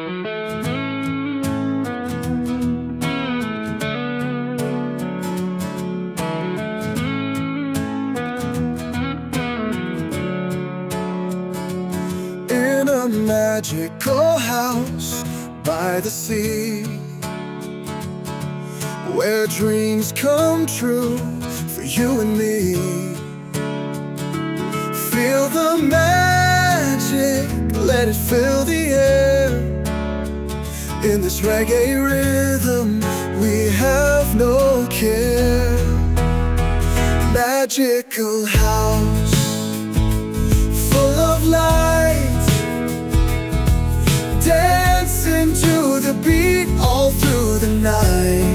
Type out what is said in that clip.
In a magical house by the sea, where dreams come true for you and me. Feel the magic, let it fill the air. In this reggae rhythm, we have no care. Magical house, full of light, dancing to the beat all through the night.